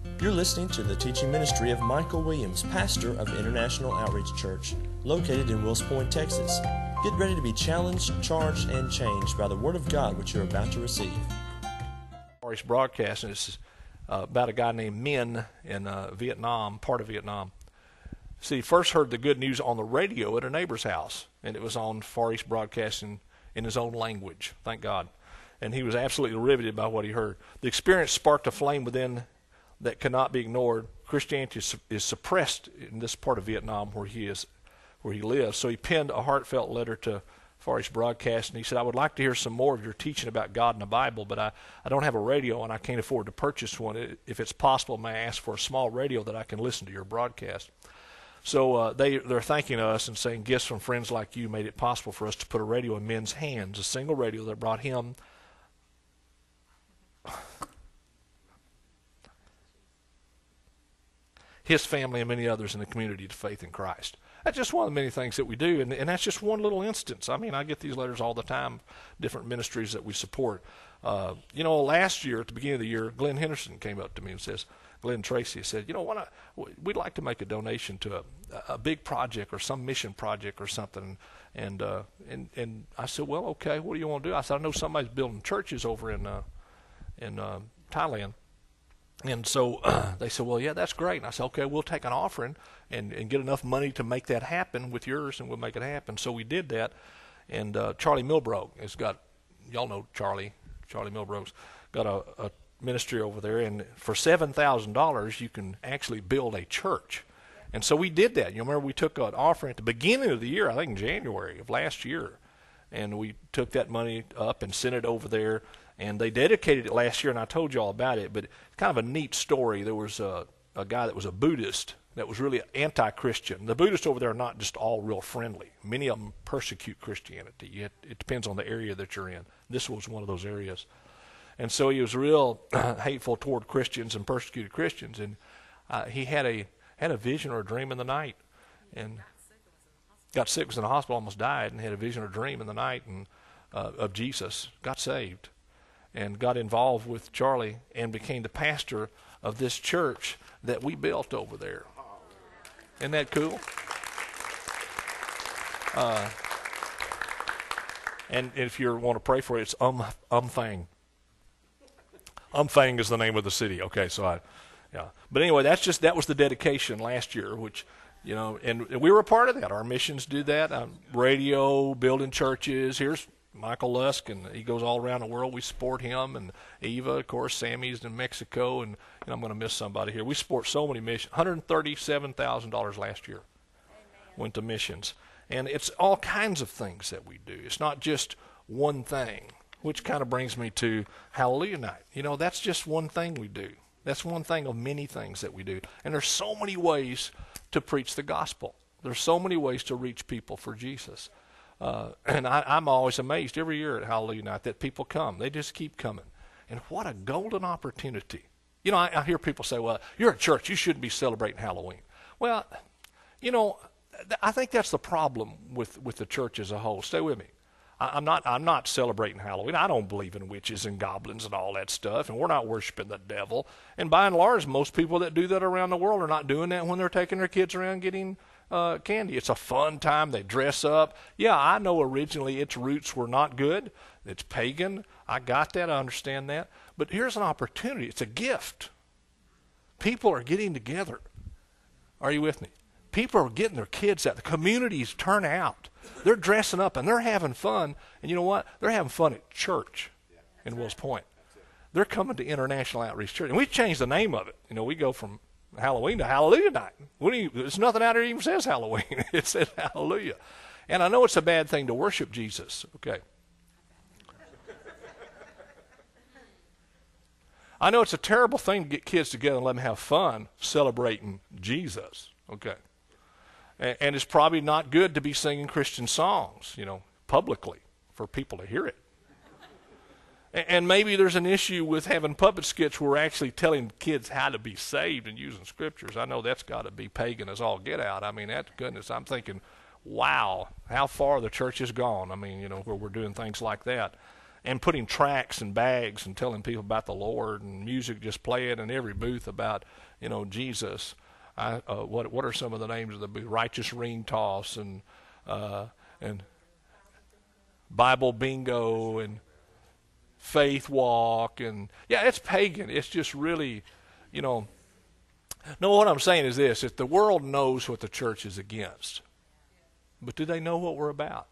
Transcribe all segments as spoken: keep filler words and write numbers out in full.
You're listening to the teaching ministry of Michael Williams, pastor of International Outreach Church, located in Wills Point, Texas. Get ready to be challenged, charged, and changed by the Word of God which you're about to receive. Far East Broadcasting is uh, about a guy named Min in uh, Vietnam, part of Vietnam. See, he first heard the good news on the radio at a neighbor's house, and it was on Far East Broadcasting in his own language, thank God. And he was absolutely riveted by what he heard. The experience sparked a flame within that cannot be ignored. Christianity is, is suppressed in this part of Vietnam where he is, where he lives. So he penned a heartfelt letter to Far East Broadcasting. He said, I would like to hear some more of your teaching about God and the Bible, but I, I don't have a radio and I can't afford to purchase one. If it's possible, may I ask for a small radio that I can listen to your broadcast? So uh, they, they're thanking us and saying gifts from friends like you made it possible for us to put a radio in Min's hands, a single radio that brought him his family and many others in the community to faith in Christ. That's just one of the many things that we do, and, and that's just one little instance. I mean, I get these letters all the time, different ministries that we support. Uh, you know, last year, at the beginning of the year, Glenn Henderson came up to me and says, Glenn Tracy said, you know, why not, we'd like to make a donation to a, a big project or some mission project or something. And, uh, and, and I said, well, okay, what do you want to do? I said, I know somebody's building churches over in, uh, in uh, Thailand. And so uh, they said, well, yeah, that's great. And I said, okay, we'll take an offering and, and get enough money to make that happen with yours, and we'll make it happen. So we did that. And uh, Charlie Milbrook has got, y'all know Charlie, Charlie Milbrook's got a, a ministry over there. And for seven thousand dollars, you can actually build a church. And so we did that. You remember we took an offering at the beginning of the year, I think in January of last year. And we took that money up and sent it over there. And they dedicated it last year, and I told you all about it, but it's kind of a neat story. There was a, a guy that was a Buddhist that was really anti-Christian. The Buddhists over there are not just all real friendly. Many of them persecute Christianity. It, it depends on the area that you're in. This was one of those areas. And so he was real hateful toward Christians and persecuted Christians. And uh, he had a had a vision or a dream in the night. And got sick, was in the hospital, almost died, and had a vision or dream in the night and uh, of Jesus, got saved, and got involved with Charlie and became the pastor of this church that we built over there. Isn't that cool? Uh, and if you want to pray for it, it's um Umfang. Umfang is the name of the city. Okay, so I, yeah. But anyway, that's just that was the dedication last year, which, you know, and, and we were a part of that. Our missions do that. Um, radio, building churches. Here's Michael Lusk, and he goes all around the world. We support him, and Eva, of course. Sammy's in Mexico, and, and I'm going to miss somebody here. We support so many missions. one hundred thirty-seven thousand dollars last year Amen. Went to missions. And it's all kinds of things that we do. It's not just one thing, which kind of brings me to Hallelujah Night. You know, that's just one thing we do. That's one thing of many things that we do. And there's so many ways to preach the gospel. There's so many ways to reach people for Jesus. Uh, and I, I'm always amazed every year at Hallelujah Night that people come. They just keep coming. And what a golden opportunity. You know, I, I hear people say, well, you're a church. You shouldn't be celebrating Halloween. Well, you know, th- I think that's the problem with, with the church as a whole. Stay with me. I, I'm not I'm not celebrating Halloween. I don't believe in witches and goblins and all that stuff. And we're not worshiping the devil. And by and large, most people that do that around the world are not doing that when they're taking their kids around getting Uh, candy. It's a fun time. They dress up. Yeah, I know originally its roots were not good. It's pagan. I got that. I understand that. But here's an opportunity. It's a gift. People are getting together. Are you with me? People are getting their kids out. The communities turn out. They're dressing up and they're having fun. And you know what? They're having fun at church in Wills Point. They're coming to International Outreach Church. And we've changed the name of it. You know, we go from Halloween to Hallelujah Night. What do you, there's nothing out there that even says Halloween. It says Hallelujah. And I know it's a bad thing to worship Jesus. Okay. I know it's a terrible thing to get kids together and let them have fun celebrating Jesus. Okay. And, and it's probably not good to be singing Christian songs, you know, publicly for people to hear it. And maybe there's an issue with having puppet skits where we're actually telling kids how to be saved and using scriptures. I know that's got to be pagan as all get out. I mean, that's goodness. I'm thinking, wow, how far the church has gone. I mean, you know, where we're doing things like that. and putting tracts and bags and telling people about the Lord, and music just playing in every booth about, you know, Jesus. I, uh, what what are some of the names of the booth? Righteous Ring Toss and uh, and Bible Bingo and Faith Walk, and yeah, it's pagan. It's just really, you know. No, what I'm saying is this: if the world knows what the church is against, but do they know what we're about?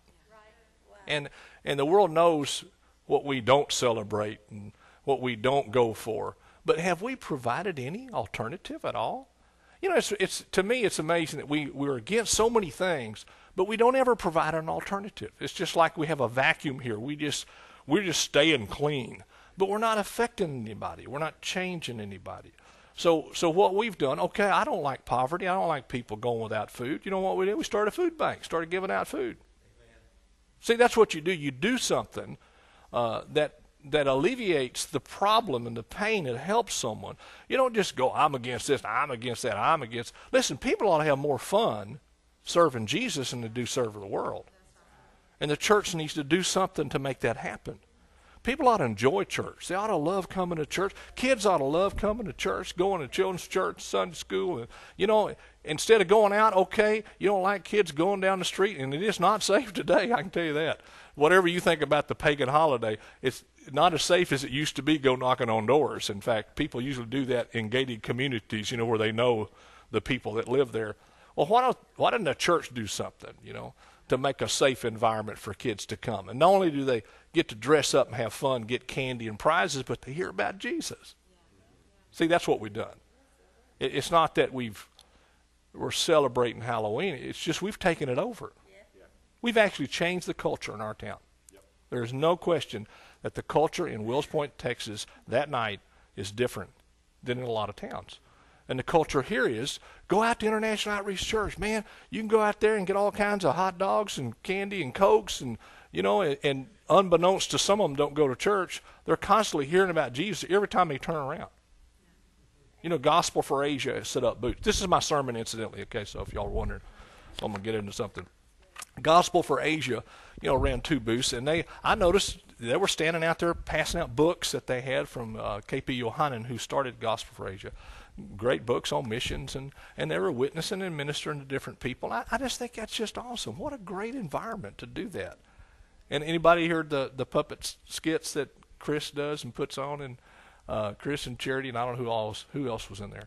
And and the world knows what we don't celebrate and what we don't go for. But have we provided any alternative at all? You know, it's, it's to me, it's amazing that we, we're against so many things, but we don't ever provide an alternative. It's just like we have a vacuum here. We just, we're just staying clean, but we're not affecting anybody. We're not changing anybody. So, so what we've done, okay, I don't like poverty. I don't like people going without food. You know what we did? We started a food bank, started giving out food. Amen. See, that's what you do. You do something uh, that that alleviates the problem and the pain. It helps someone. You don't just go, I'm against this, I'm against that, I'm against. Listen, people ought to have more fun serving Jesus than to do serve the world. And the church needs to do something to make that happen. People ought to enjoy church. They ought to love coming to church. Kids ought to love coming to church, going to children's church, Sunday school. And, you know, instead of going out, okay, you don't like kids going down the street, and it is not safe today, I can tell you that. Whatever you think about the pagan holiday, it's not as safe as it used to be go knocking on doors. In fact, people usually do that in gated communities, you know, where they know the people that live there. Well, why don't why doesn't the church do something, you know, to make a safe environment for kids to come? And not only do they get to dress up and have fun, get candy and prizes, but they hear about Jesus. See, that's what we've done. It, it's not that we've we're celebrating Halloween. It's just we've taken it over. We've actually changed the culture in our town. Yep. There's no question that the culture in Wills Point, Texas, that night is different than in a lot of towns. And the culture here is, go out to International Outreach Church. Man, you can go out there and get all kinds of hot dogs and candy and Cokes. And, you know, and, and unbeknownst to some of them don't go to church, they're constantly hearing about Jesus every time they turn around. You know, Gospel for Asia set up booths. This is my sermon, incidentally, okay, so if y'all are wondering, so I'm going to get into something. Gospel for Asia, you know, ran two booths, and they, I noticed they were standing out there passing out books that they had from uh, K P Yohanan, who started Gospel for Asia. Great books on missions, and, and they were witnessing and ministering to different people. I, I just think that's just awesome. What a great environment to do that. And anybody heard the, the puppet skits that Chris does and puts on, and uh, Chris and Charity, and I don't know who else, who else was in there.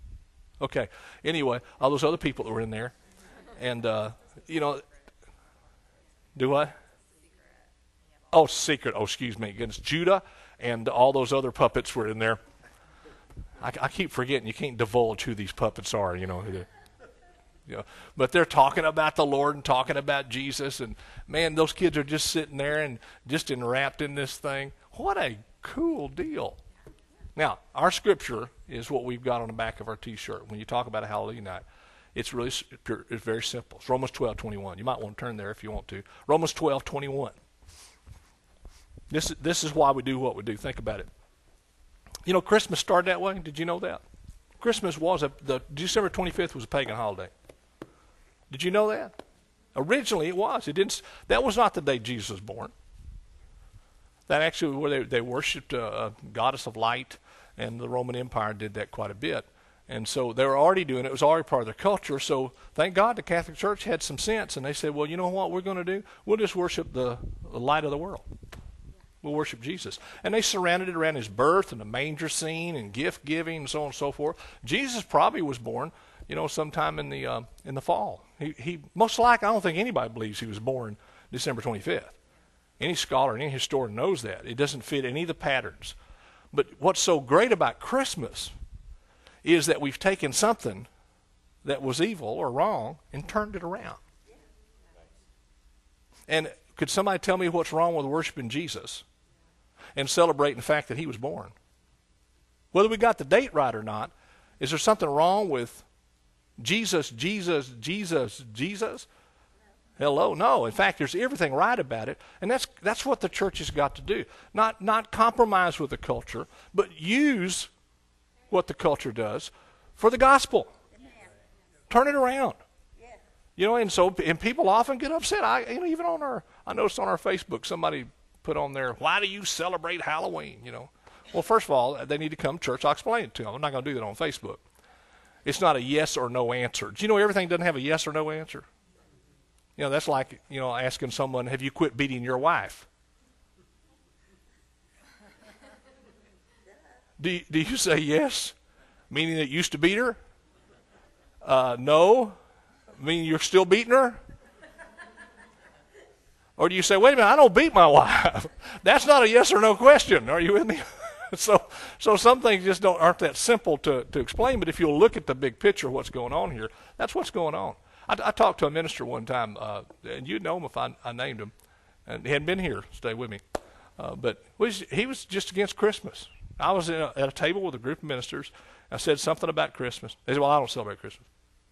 Okay, anyway, all those other people that were in there, and, uh, you know, do what? Oh, Secret. Oh, excuse me. Against Judah, and all those other puppets were in there. I, I keep forgetting you can't divulge who these puppets are, you know. Who they, you know. But they're talking about the Lord and talking about Jesus, and man, those kids are just sitting there and just enwrapped in this thing. What a cool deal. Now, our scripture is what we've got on the back of our T-shirt. When you talk about a Hallelujah night, it's really it's very simple. It's Romans twelve twenty-one. You might want to turn there if you want to. Romans twelve twenty-one. This this is why we do what we do. Think about it. You know, Christmas started that way. Did you know that? Christmas was a the December twenty-fifth was a pagan holiday. Did you know that? Originally, it was. It didn't. That was not the day Jesus was born. That actually where they they worshipped a, a goddess of light, and the Roman Empire did that quite a bit. And so they were already doing it. It was already part of their culture. So thank God the Catholic Church had some sense, and they said, well, you know what we're going to do? We'll just worship the, the light of the world. We'll worship Jesus. And they surrounded it around his birth and the manger scene and gift giving and so on and so forth. Jesus probably was born, you know, sometime in the uh, in the fall. He, he most likely, I don't think anybody believes he was born December twenty-fifth. Any scholar, any historian knows that. It doesn't fit any of the patterns. But what's so great about Christmas is that we've taken something that was evil or wrong and turned it around. And could somebody tell me what's wrong with worshiping Jesus and celebrating the fact that he was born? Whether we got the date right or not, is there something wrong with Jesus, Jesus, Jesus, Jesus? Hello, no. In fact, there's everything right about it, and that's that's what the church has got to do. Not not compromise with the culture, but use what the culture does for the gospel. Turn it around. You know, and so and people often get upset. I you know even on our I noticed on our Facebook somebody put on there, why do you celebrate Halloween, you know? Well, first of all, they need to come to church. I'll explain it to them. I'm not going to do that on Facebook. It's not a yes or no answer. Do you know everything doesn't have a yes or no answer? You know, that's like, you know, asking someone, have you quit beating your wife? Do you, do you say yes, meaning that you used to beat her? Uh, no, meaning you're still beating her? Or do you say, wait a minute, I don't beat my wife? That's not a yes or no question. Are you with me? so so some things just don't aren't that simple to, to explain, but if you'll look at the big picture of what's going on here, that's what's going on. I, I talked to a minister one time, uh, and you'd know him if I, I named him, and he hadn't been here, stay with me, uh, but was, he was just against Christmas. I was in a, at a table with a group of ministers. I said something about Christmas. They said, well, I don't celebrate Christmas.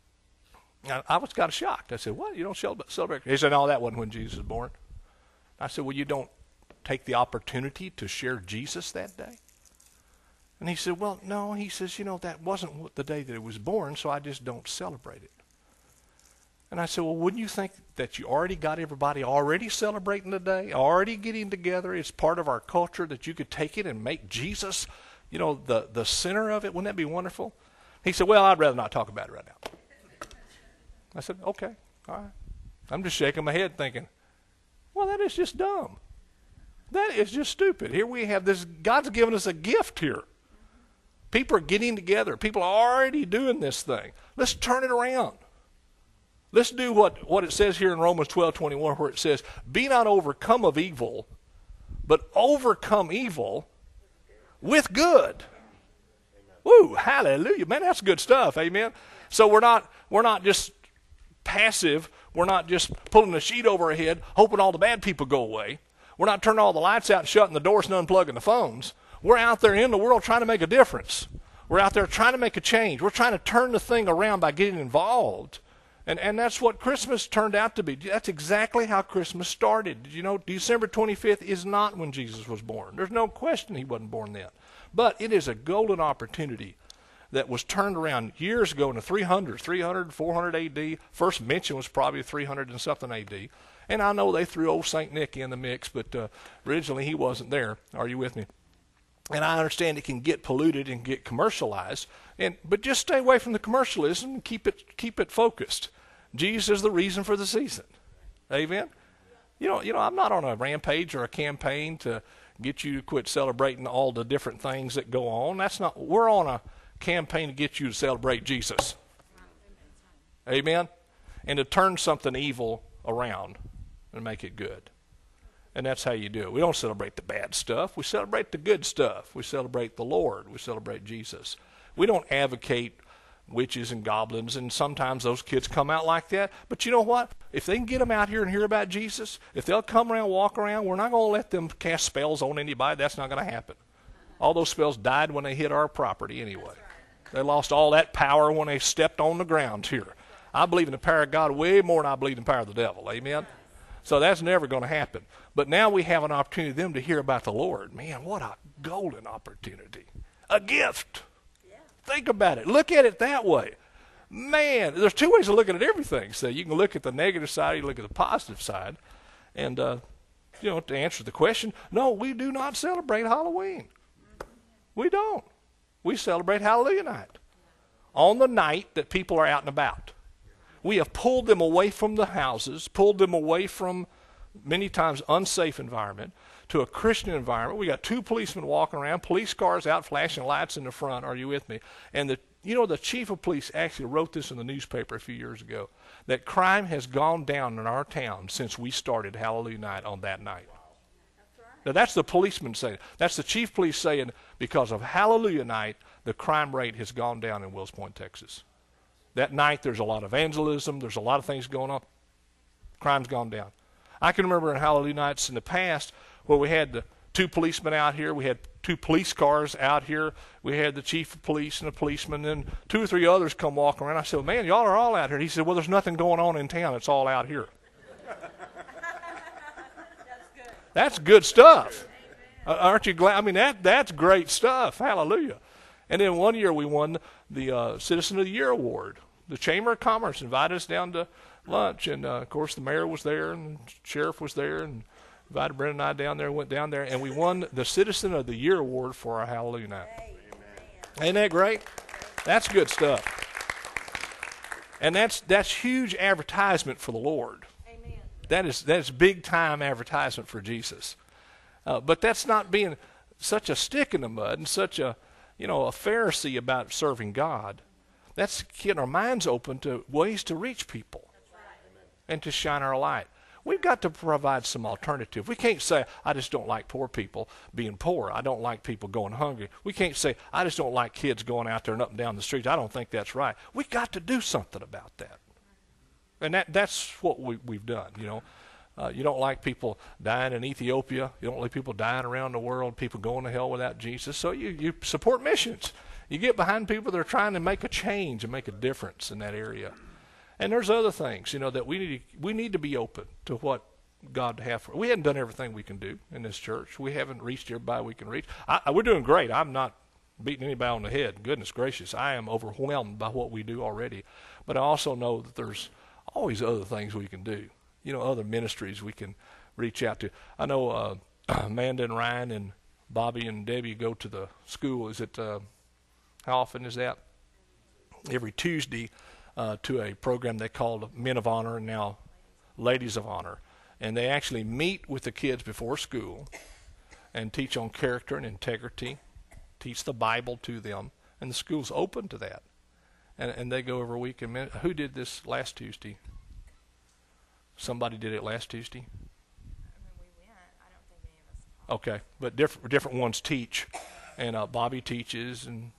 I, I was kind of shocked. I said, what? You don't celebrate, celebrate Christmas? He said, no, that wasn't when Jesus was born. I said, well, you don't take the opportunity to share Jesus that day? And he said, well, no. He says, you know, that wasn't the day that it was born, so I just don't celebrate it. And I said, well, wouldn't you think that you already got everybody already celebrating the day, already getting together? It's part of our culture that you could take it and make Jesus, you know, the, the center of it. Wouldn't that be wonderful? He said, well, I'd rather not talk about it right now. I said, okay, all right. I'm just shaking my head thinking, well, that is just dumb. That is just stupid. Here we have this, God's given us a gift here. People are getting together. People are already doing this thing. Let's turn it around. Let's do what, what it says here in Romans twelve twenty-one, where it says, be not overcome of evil, but overcome evil with good. Woo, hallelujah. Man, that's good stuff, amen. So we're not we're not just passive. We're not just pulling a sheet over our head, hoping all the bad people go away. We're not turning all the lights out and shutting the doors and unplugging the phones. We're out there in the world trying to make a difference. We're out there trying to make a change. We're trying to turn the thing around by getting involved. And and that's what Christmas turned out to be. That's exactly how Christmas started. Did you know December twenty-fifth is not when Jesus was born? There's no question he wasn't born then. But it is a golden opportunity that was turned around years ago in the three hundreds, three hundred, four hundred A D. First mention was probably three hundred and something A D. And I know they threw old Saint Nick in the mix, but uh, originally he wasn't there. Are you with me? And I understand it can get polluted and get commercialized, and but just stay away from the commercialism and keep it keep it focused. Jesus is the reason for the season. Amen? You know, you know, I'm not on a rampage or a campaign to get you to quit celebrating all the different things that go on. That's not, we're on a campaign to get you to celebrate Jesus. Amen? And to turn something evil around and make it good. And that's how you do it. We don't celebrate the bad stuff. We celebrate the good stuff. We celebrate the Lord. We celebrate Jesus. We don't advocate witches and goblins, and sometimes those kids come out like that. But you know what? If they can get them out here and hear about Jesus, if they'll come around, walk around, we're not going to let them cast spells on anybody. That's not going to happen. All those spells died when they hit our property anyway. They lost all that power when they stepped on the ground here. I believe in the power of God way more than I believe in the power of the devil. Amen? So that's never going to happen. But now we have an opportunity for them to hear about the Lord. Man, what a golden opportunity. A gift. Think about it. Look at it that way. Man, there's two ways of looking at everything. So you can look at the negative side, you look at the positive side. And, uh, you know, to answer the question, no, we do not celebrate Halloween. We don't. We celebrate Hallelujah Night. On the night that people are out and about. We have pulled them away from the houses, pulled them away from many times unsafe environment to a Christian environment. We got two policemen walking around, police cars out flashing lights in the front. Are you with me? And the you know the chief of police actually wrote this in the newspaper a few years ago, that crime has gone down in our town since we started Hallelujah Night on that night. That's right. Now that's the policeman saying. That's the chief police saying, because of Hallelujah Night, the crime rate has gone down in Wills Point, Texas. That night there's a lot of evangelism, there's a lot of things going on. Crime's gone down. I can remember in Hallelujah Nights in the past where we had the two policemen out here, we had two police cars out here, we had the chief of police and a policeman, and two or three others come walking around. I said, well, man, y'all are all out here. He said, well, there's nothing going on in town. It's all out here. That's good. That's good stuff. Uh, aren't you glad? I mean, that that's great stuff. Hallelujah. And then one year we won the uh, Citizen of the Year Award. The Chamber of Commerce invited us down to lunch, and uh, of course the mayor was there, and the sheriff was there, and Invited Brenda and I down there, went down there, and we won the Citizen of the Year award for our Hallelujah Night. Amen. Ain't that great? That's good stuff. And that's that's huge advertisement for the Lord. Amen. That is that's big time advertisement for Jesus. Uh, but that's not being such a stick in the mud and such a you know a Pharisee about serving God. That's getting our minds open to ways to reach people and to shine our light. We've got to provide some alternative. We can't say, I just don't like poor people being poor. I don't like people going hungry. We can't say, I just don't like kids going out there and up and down the streets. I don't think that's right. We've got to do something about that. And that that's what we, we've done, you know. Uh, you don't like people dying in Ethiopia. You don't like people dying around the world, people going to hell without Jesus. So you, you support missions. You get behind people that are trying to make a change and make a difference in that area. And there's other things, you know, that we need to, we need to be open to what God has for us. We haven't done everything we can do in this church. We haven't reached everybody we can reach. I, I, we're doing great. I'm not beating anybody on the head. Goodness gracious, I am overwhelmed by what we do already. But I also know that there's always other things we can do, you know, other ministries we can reach out to. I know uh, Amanda and Ryan and Bobby and Debbie go to the school. Is it, uh, how often is that? Every Tuesday. Uh, to a program they called Men of Honor and now Ladies of Honor. And they actually meet with the kids before school and teach on character and integrity, teach the Bible to them, and the school's open to that. And, and they go every week. And men, who did this last Tuesday? Somebody did it last Tuesday? I mean, we went. I don't think any of us talked. Okay, but different, different ones teach. And uh, Bobby teaches and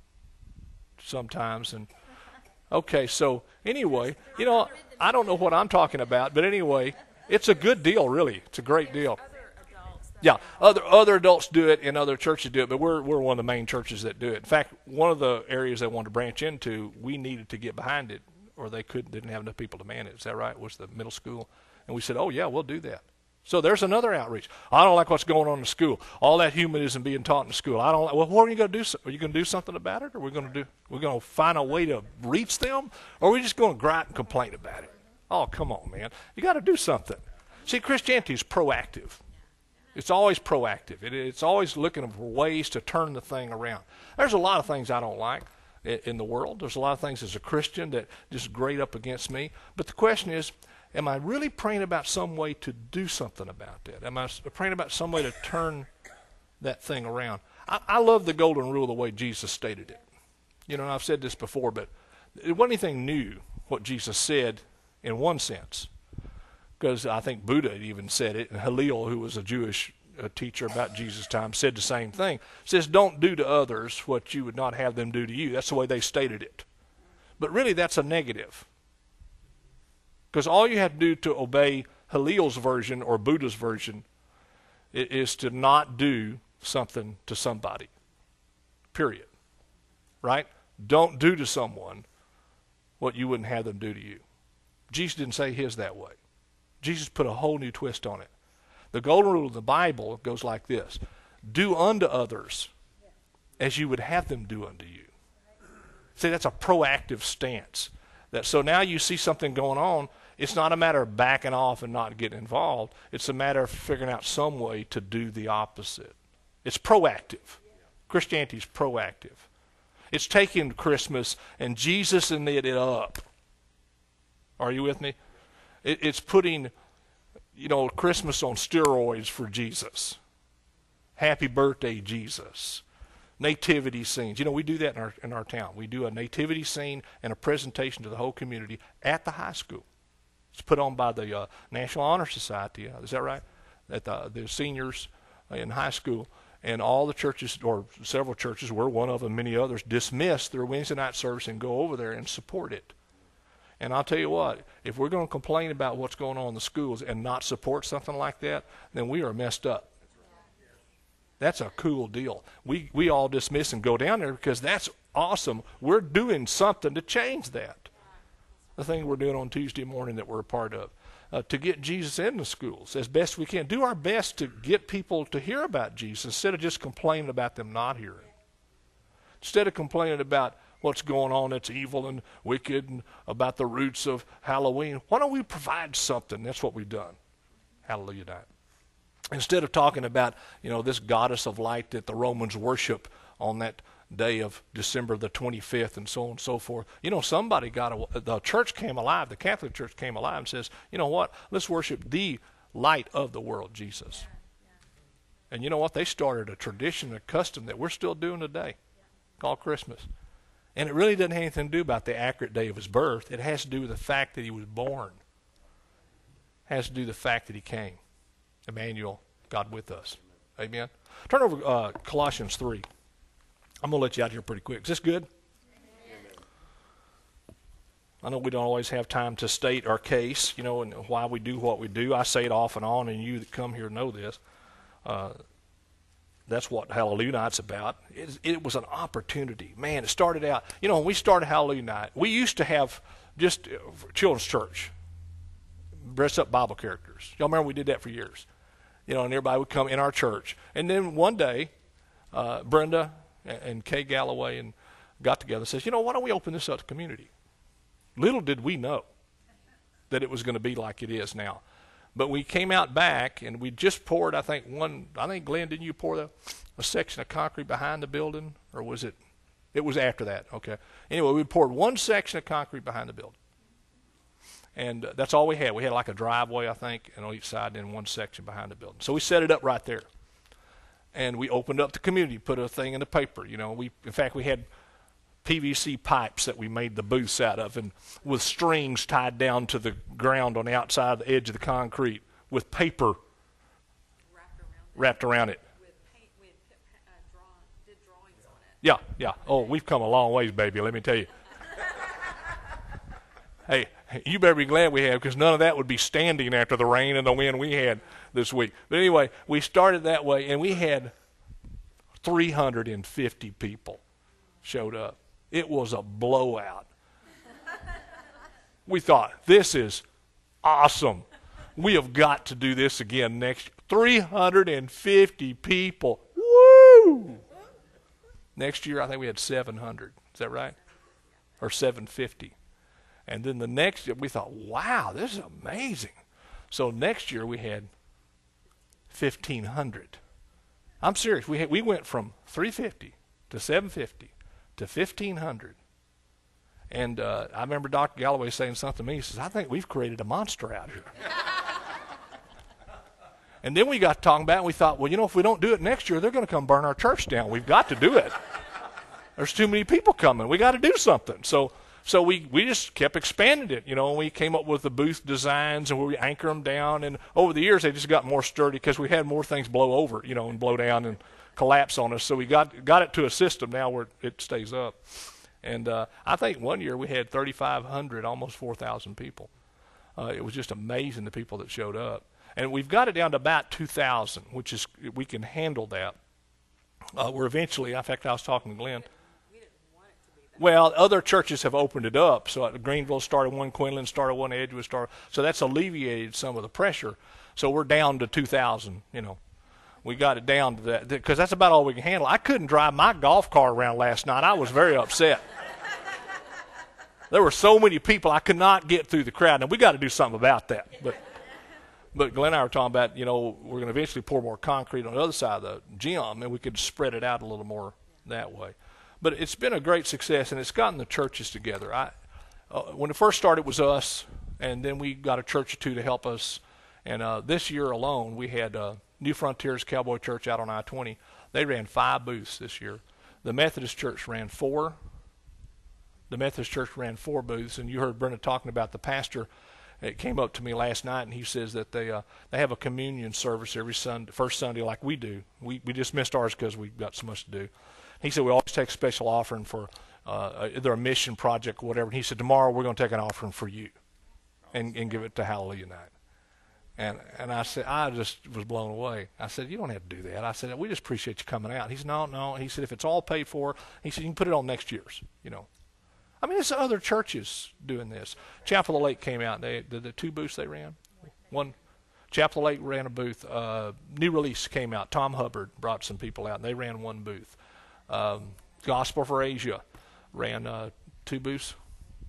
sometimes, and okay, so anyway, you know, I don't know what I'm talking about, but anyway, it's a good deal, really. It's a great deal. Yeah, other other adults do it and other churches do it, but we're we're one of the main churches that do it. In fact, one of the areas they wanted to branch into, we needed to get behind it, or they couldn't didn't have enough people to man it. Is that right? Was the middle school? And we said, oh yeah, we'll do that. So there's another outreach. I don't like what's going on in the school. All that humanism being taught in the school. I don't like. Well, what are you going to do? Are you going to do something about it? Or are we going to do? We're going to find a way to reach them? Or are we just going to gripe and complain about it? Oh, come on, man! You got to do something. See, Christianity is proactive. It's always proactive. It, it's always looking for ways to turn the thing around. There's a lot of things I don't like in, in the world. There's a lot of things as a Christian that just grate up against me. But the question is, am I really praying about some way to do something about that? Am I praying about some way to turn that thing around? I, I love the golden rule the way Jesus stated it. You know, and I've said this before, but it wasn't anything new what Jesus said in one sense. Because I think Buddha even said it, and Hillel, who was a Jewish uh, teacher about Jesus' time, said the same thing. Says, don't do to others what you would not have them do to you. That's the way they stated it. But really, that's a negative. Because all you have to do to obey Hillel's version or Buddha's version is to not do something to somebody. Period. Right? Don't do to someone what you wouldn't have them do to you. Jesus didn't say his that way. Jesus put a whole new twist on it. The golden rule of the Bible goes like this. Do unto others as you would have them do unto you. See, that's a proactive stance. That so now you see something going on, it's not a matter of backing off and not getting involved. It's a matter of figuring out some way to do the opposite. It's proactive. Christianity is proactive. It's taking Christmas and Jesus and it up. Are you with me? It, it's putting, you know, Christmas on steroids for Jesus. Happy birthday, Jesus. Nativity scenes. You know, we do that in our in our town. We do a nativity scene and a presentation to the whole community at the high school. It's put on by the uh, National Honor Society. Uh, is that right? At the, the seniors in high school. And all the churches, or several churches, we're one of them, many others, dismiss their Wednesday night service and go over there and support it. And I'll tell you what, if we're going to complain about what's going on in the schools and not support something like that, then we are messed up. That's a cool deal. We we all dismiss and go down there because that's awesome. We're doing something to change that. The thing we're doing on Tuesday morning that we're a part of. Uh, to get Jesus in the schools as best we can. Do our best to get people to hear about Jesus instead of just complaining about them not hearing. Instead of complaining about what's going on that's evil and wicked and about the roots of Halloween, why don't we provide something? That's what we've done. Hallelujah night. instead of talking about, you know, this goddess of light that the Romans worship on that day of December the twenty-fifth and so on and so forth, you know, somebody got a, the church came alive, the Catholic Church came alive and says, you know what, let's worship the light of the world, Jesus. Yeah, yeah. And you know what, they started a tradition, a custom that we're still doing today, yeah, called Christmas. And it really doesn't have anything to do about the accurate day of his birth. It has to do with the fact that he was born. It has to do with the fact that he came. Emmanuel, God with us. Amen. Turn over uh, Colossians three. I'm going to let you out here pretty quick. Is this good? Amen. I know we don't always have time to state our case, you know, and why we do what we do. I say it off and on, and you that come here know this. Uh, that's what Hallelujah Night's about. It, it was an opportunity. Man, it started out, you know, when we started Hallelujah Night, we used to have just uh, children's church, dress up Bible characters. Y'all remember we did that for years. You know, and everybody would come in our church. And then one day, uh, Brenda and, and Kay Galloway and got together and says, you know, why don't we open this up to community? Little did we know that it was going to be like it is now. But we came out back, and we just poured, I think, one, I think, Glenn, didn't you pour the, a section of concrete behind the building? Or was it, it was after that, okay. Anyway, we poured one section of concrete behind the building. And uh, that's all we had. We had like a driveway, I think, and on each side, and then one section behind the building. So we set it up right there. And we opened up the community, put a thing in the paper. You know, we, in fact, we had P V C pipes that we made the booths out of, and with strings tied down to the ground on the outside of the edge of the concrete with paper wrapped around it. Wrapped around it. With paint, we had, uh, drawn, did drawings on it. Yeah, yeah. Oh, we've come a long ways, baby, let me tell you. Hey, you better be glad we have, because none of that would be standing after the rain and the wind we had this week. But anyway, we started that way, and we had three hundred fifty people showed up. It was a blowout. We thought, this is awesome. We have got to do this again next year. three hundred fifty people. Woo! Next year, I think we had seven hundred. Is that right? Or seven hundred fifty. And then the next year, we thought, wow, this is amazing. So next year, we had fifteen hundred. I'm serious. We had, we went from three hundred fifty to seven hundred fifty to fifteen hundred. And uh, I remember Doctor Galloway saying something to me. He says, I think we've created a monster out here. And then we got talking about it, and we thought, well, you know, if we don't do it next year, they're going to come burn our church down. We've got to do it. There's too many people coming. We got to do something. So so we, we just kept expanding it. You know, and we came up with the booth designs, and we anchor them down. And over the years, they just got more sturdy because we had more things blow over, you know, and blow down and collapse on us. So we got got it to a system now where it stays up. And uh, I think one year we had thirty-five hundred, almost four thousand people. Uh, it was just amazing, the people that showed up. And we've got it down to about two thousand, which is, we can handle that. Uh, we're eventually, in fact, I was talking to Glenn. We didn't want it to be that. Well, other churches have opened it up. So Greenville started one, Quinlan started one, Edgewood started. So that's alleviated some of the pressure. So we're down to two thousand, you know. We got it down to that, because that's about all we can handle. I couldn't drive my golf cart around last night. I was very upset. There were so many people, I could not get through the crowd. Now, we got to do something about that. But but Glenn and I were talking about, you know, we're going to eventually pour more concrete on the other side of the gym, and we could spread it out a little more that way. But it's been a great success, and it's gotten the churches together. I uh, when it first started, it was us, and then we got a church or two to help us. And uh, this year alone, we had uh, New Frontiers Cowboy Church out on I twenty. They ran five booths this year. The Methodist Church ran four. The Methodist Church ran four booths, and you heard Brenda talking about the pastor. It came up to me last night, and he says that they uh, they have a communion service every Sunday, first Sunday, like we do. We we just missed ours because we've got so much to do. He said we always take a special offering for uh, either a mission project or whatever. And he said tomorrow we're going to take an offering for you, and and give it to Hallelujah Night. And and I said, I just was blown away. I said, you don't have to do that. I said, we just appreciate you coming out. He said, no, no. He said, if it's all paid for, he said, you can put it on next year's, you know. I mean, there's other churches doing this. Chapel of the Lake came out. They the, the two booths they ran. One, Chapel of the Lake ran a booth. Uh, New Release came out. Tom Hubbard brought some people out, and they ran one booth. Um, Gospel for Asia ran uh, two booths.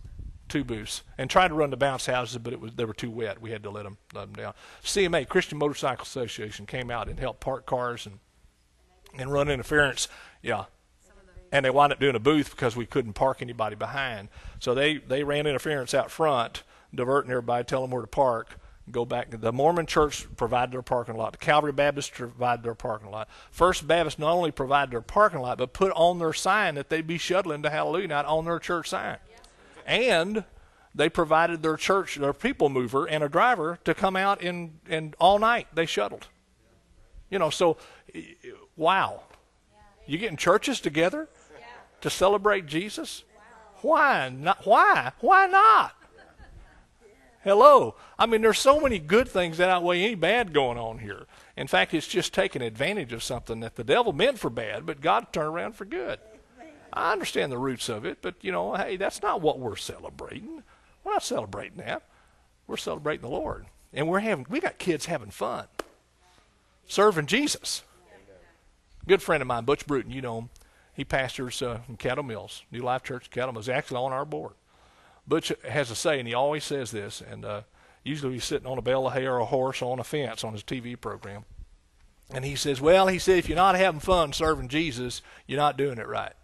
two booths, and tried to run the bounce houses, but it was they were too wet. We had to let them, let them down. C M A, Christian Motorcycle Association, came out and helped park cars and and run interference. Yeah. And they wound up doing a booth because we couldn't park anybody behind. So they, they ran interference out front, diverting everybody, telling them where to park, go back. The Mormon Church provided their parking lot. The Calvary Baptist provided their parking lot. First Baptist not only provided their parking lot, but put on their sign that they'd be shuttling to Hallelujah Night on their church sign. And they provided their church, their people mover, and a driver to come out and, and all night they shuttled. You know, so, wow. You getting churches together to celebrate Jesus? Why not? Why? Why not? Hello. I mean, there's so many good things that outweigh any bad going on here. In fact, it's just taking advantage of something that the devil meant for bad, but God turned around for good. I understand the roots of it, but, you know, hey, that's not what we're celebrating. We're not celebrating that. We're celebrating the Lord. And we're having, we got kids having fun, serving Jesus. Good friend of mine, Butch Bruton, you know him. He pastors uh, in Cattle Mills, New Life Church, Cattle Mills, actually on our board. Butch has a saying, he always says this, and uh, usually he's sitting on a bale of hay or a horse on a fence on his T V program. And he says, well, he said, if you're not having fun serving Jesus, you're not doing it right.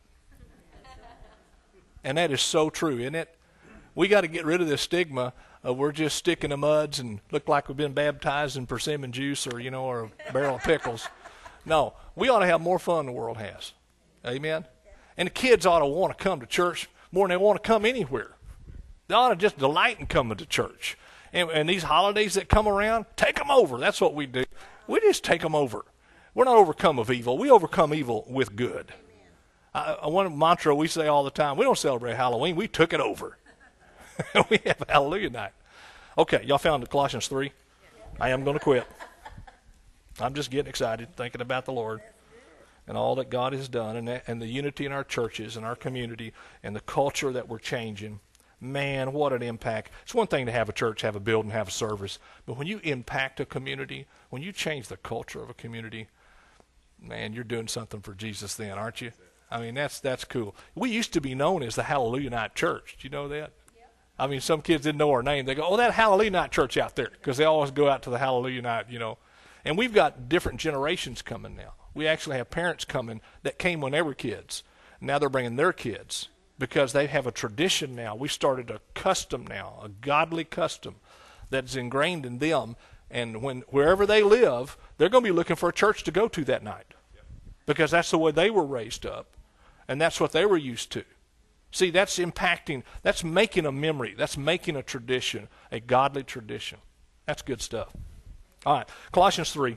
And that is so true, isn't it? We got to get rid of this stigma of we're just sticking to muds and look like we've been baptized in persimmon juice or, you know, or a barrel of pickles. No, we ought to have more fun than the world has. Amen? And the kids ought to want to come to church more than they want to come anywhere. They ought to just delight in coming to church. And, and these holidays that come around, take them over. That's what we do. We just take them over. We're not overcome of evil. We overcome evil with good. I, one mantra we say all the time, we don't celebrate Halloween. We took it over. We have Hallelujah Night. Okay, y'all found Colossians three? I am going to quit. I'm just getting excited thinking about the Lord and all that God has done, and, that, and the unity in our churches and our community and the culture that we're changing. Man, what an impact. It's one thing to have a church, have a building, have a service, but when you impact a community, when you change the culture of a community, man, you're doing something for Jesus then, aren't you? I mean, that's that's cool. We used to be known as the Hallelujah Night Church. Do you know that? Yep. I mean, some kids didn't know our name. They go, oh, that Hallelujah Night Church out there, because they always go out to the Hallelujah Night, you know. And we've got different generations coming now. We actually have parents coming that came when they were kids. Now they're bringing their kids because they have a tradition now. We started a custom now, a godly custom that's ingrained in them. And when wherever they live, they're going to be looking for a church to go to that night because that's the way they were raised up, and that's what they were used to. See, that's impacting, that's making a memory. That's making a tradition, a godly tradition. That's good stuff. All right, Colossians three.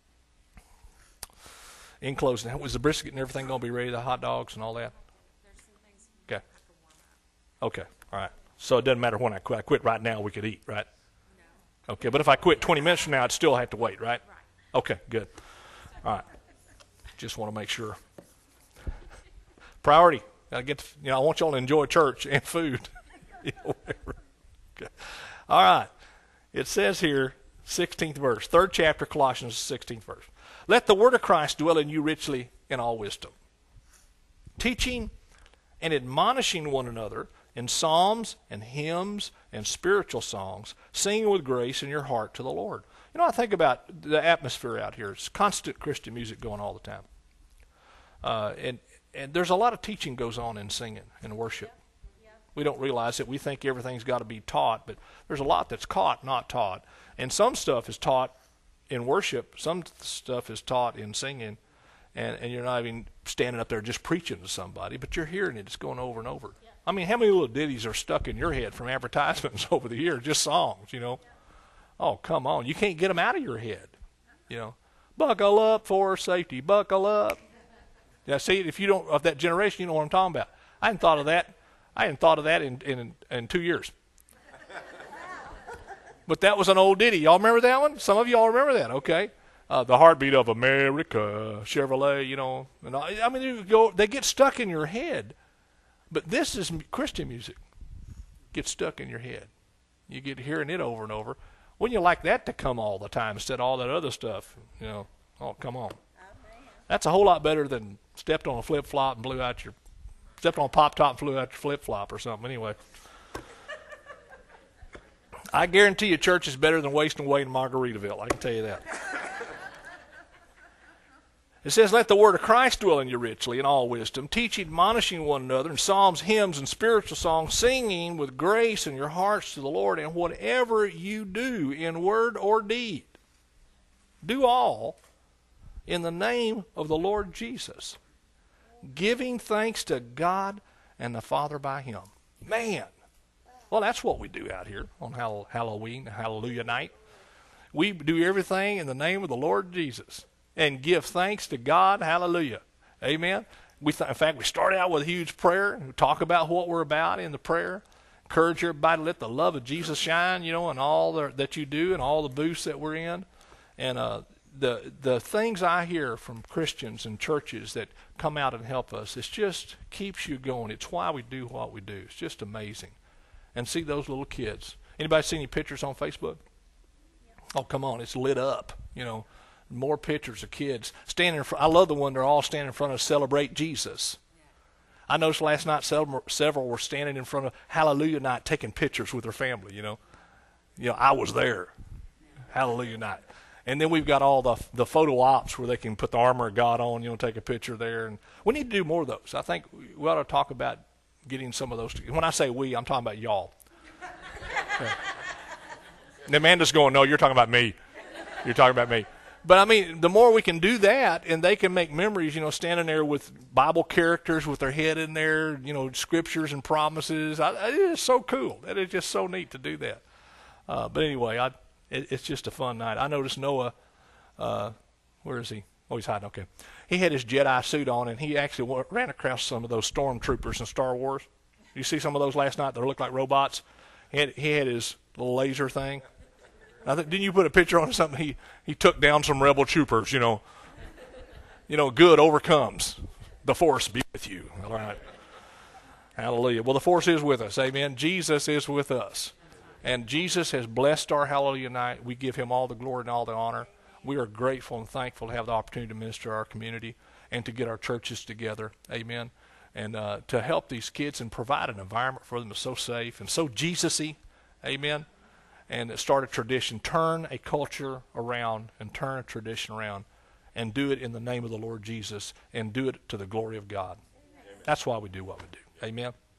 In closing, was the brisket and everything going to be ready, the hot dogs and all that? Okay. Okay, all right. So it doesn't matter when I quit. I quit right now, we could eat, right? No. Okay, but if I quit twenty minutes from now, I'd still have to wait, right? Right. Okay, good. All right. Just want to make sure. Priority. I get to, you know, I want y'all to enjoy church and food. You know, okay. All right. It says here, sixteenth verse, third chapter, Colossians, sixteenth verse. Let the word of Christ dwell in you richly in all wisdom, teaching and admonishing one another in psalms and hymns and spiritual songs, singing with grace in your heart to the Lord. You know, I think about the atmosphere out here. It's constant Christian music going all the time. Uh, and, and there's a lot of teaching goes on in singing and worship. Yeah. Yeah. We don't realize it. We think everything's got to be taught, but there's a lot that's caught, not taught. And some stuff is taught in worship. Some stuff is taught in singing. And, and you're not even standing up there just preaching to somebody, but you're hearing it. It's going over and over. Yeah. I mean, how many little ditties are stuck in your head from advertisements over the years, just songs, you know? Yeah. Oh, come on. You can't get them out of your head, you know? Buckle up for safety. Buckle up. Yeah, see, if you don't, of that generation, you know what I'm talking about. I hadn't thought of that. I hadn't thought of that in, in, in two years. But that was an old ditty. Y'all remember that one? Some of y'all remember that, okay? Uh, the heartbeat of America, Chevrolet, you know. And all, I mean, they, go, they get stuck in your head. But this is Christian music. Gets stuck in your head. You get hearing it over and over. Wouldn't you like that to come all the time instead of all that other stuff? You know, oh, come on. That's a whole lot better than stepped on a flip-flop and blew out your, stepped on a pop-top and flew out your flip-flop or something. Anyway. I guarantee you church is better than wasting away in Margaritaville. I can tell you that. It says, let the word of Christ dwell in you richly in all wisdom, teaching, admonishing one another in psalms, hymns, and spiritual songs, singing with grace in your hearts to the Lord, and whatever you do in word or deed, do all in the name of the Lord Jesus, giving thanks to God and the Father by him. Man, well, that's what we do out here on Halloween, Hallelujah night. We do everything in the name of the Lord Jesus and give thanks to God. Hallelujah. Amen. We th- in fact, we start out with a huge prayer and talk about what we're about in the prayer. Encourage everybody to let the love of Jesus shine, you know, in all the, that you do and all the booths that we're in. And uh, the the things I hear from Christians and churches that come out and help us, it just keeps you going. It's why we do what we do. It's just amazing. And see those little kids. Anybody see any pictures on Facebook? Oh, come on. It's lit up, you know. More pictures of kids standing in front. I love the one they're all standing in front of Celebrate Jesus. I noticed last night several, several were standing in front of Hallelujah night taking pictures with their family, you know. You know, I was there. Hallelujah night. And then we've got all the the photo ops where they can put the armor of God on, you know, take a picture there. And we need to do more of those. I think we ought to talk about getting some of those. To, when I say we, I'm talking about y'all. Yeah. And Amanda's going, no, you're talking about me. You're talking about me. But, I mean, the more we can do that, and they can make memories, you know, standing there with Bible characters with their head in there, you know, scriptures and promises. I, it is so cool. It is just so neat to do that. Uh, but anyway, I, it, it's just a fun night. I noticed Noah, uh, where is he? Oh, he's hiding. Okay. He had his Jedi suit on, and he actually w- ran across some of those stormtroopers in Star Wars. You see some of those last night that look like robots? He had, he had his little laser thing. I think, didn't you put a picture on something? He he took down some rebel troopers, you know. You know, good overcomes. The force be with you. All right. Hallelujah. Well, the force is with us. Amen. Jesus is with us. And Jesus has blessed our Hallelujah night. We give him all the glory and all the honor. We are grateful and thankful to have the opportunity to minister to our community and to get our churches together. Amen. And uh, to help these kids and provide an environment for them that's so safe and so Jesus-y. Amen. And start a tradition, turn a culture around and turn a tradition around and do it in the name of the Lord Jesus and do it to the glory of God. Amen. That's why we do what we do. Amen.